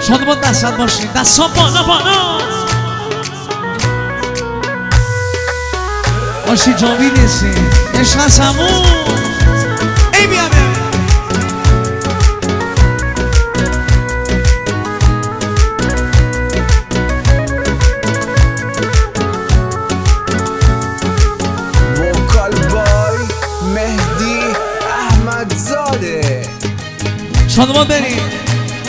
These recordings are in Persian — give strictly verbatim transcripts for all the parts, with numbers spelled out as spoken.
شادمان دستت باشید، دستا بالا بالا باشی. جاوید هستی عشق از همون ای بیا بیا وکال بای مهدی احمدزاده. شادمان بریم.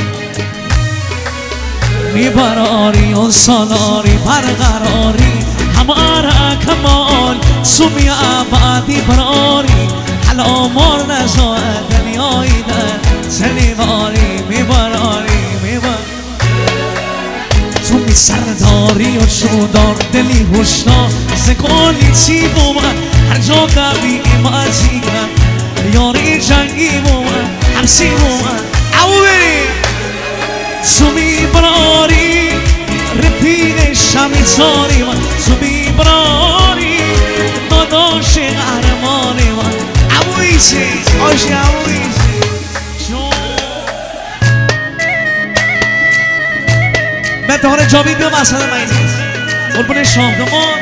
میبراری و سالاری برقراری همارا کمال سومی آبادی براری حالا مار نزا دنیایی در سنیواری میبراری میبر تو می سرداری و شودار دلی هشدار سکولی چی بومن هر جا دبی ایمازی من یاری جنگی بومن همسی بومن او بریم سومی براری رفیق شمی ساری من سومی براری داداش قهرمان من عمویسی آشی عمویسی متحار جاوید بیا مسئله مینیز قربون شاهدمان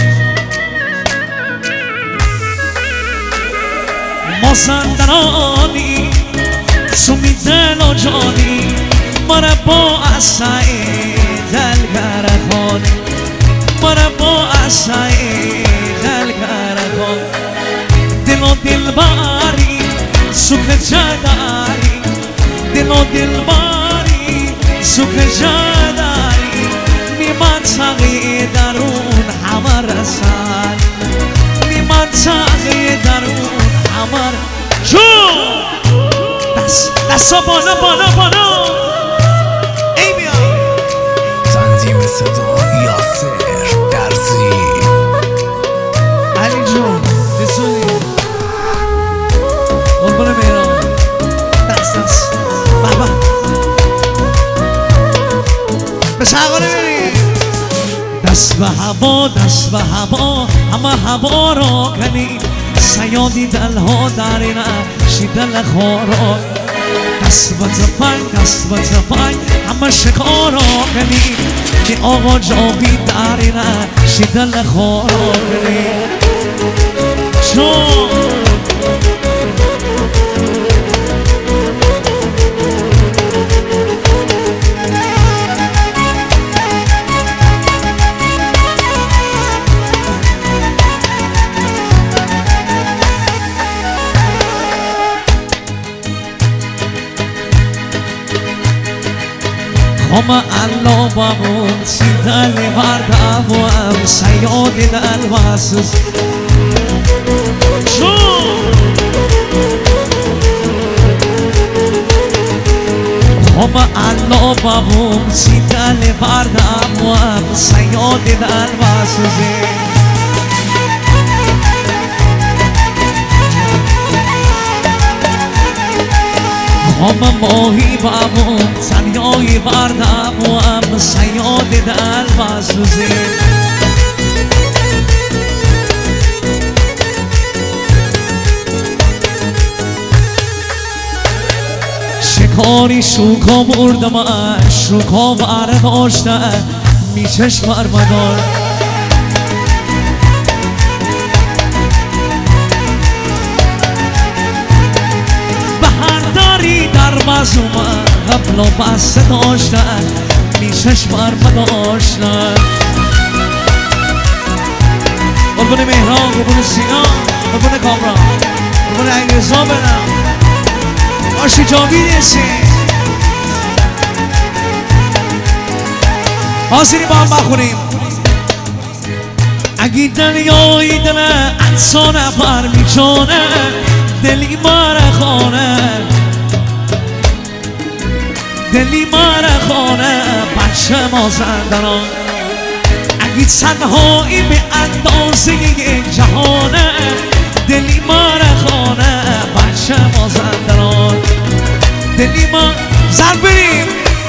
مازندرانی سومی دل و جانی مربا اصعی دلگر خانه مربا اصعی دلگر خانه دل و دل باری سوک جداری دل و دل باری سوک جداری میمن تغیی درون همه رسال میمن تغیی درون همه جون دست دستا بالا بالا بالا تنظیم صدا یاسر درزی. علی جون رسولی قربان مهران دست دست بابا به شغاله بریم. دست به هوا دست به هوا همه هوا را کنی سیادی دلها دارینه شیدل خورا دست و تفنگ دست و تفنگ همه شکارا کنی که آقا جاوید دارینه شیدل خورا کنی چون همه الله بامون سیدل وردم و هم سیاد دل واسز چون همه الله بامون سیدل وردم و هم سیاد دل واسز همه ماهی بامون تنیایی بردم و هم سیاد دل بازوزی شکاری شوکا بردم شوکا برداشته میچش برمدار در بازومن قبل و بسته داشتن میشش برمه داشتن قربون مهران قربون سینا قربون کامران قربون انگرزا برم باشی جاوید هستی حاضرین با هم بخونیم. اگه دنیای دل انسان پر میچونه دلی ماره خانه دلی ماره خانه بچه مازندران اگه تنهایی به اندازه یک جهانه دلی ماره خانه بچه مازندران دلی ما زن بریم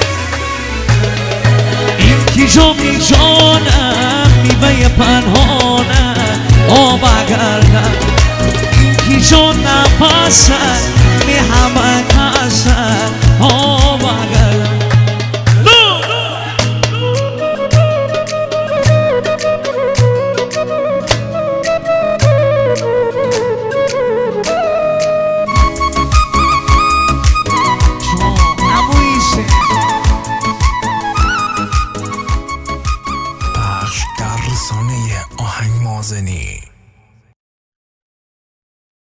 این کی جا می جانم میوه پنهانه آب اگردم این کی جا نفسه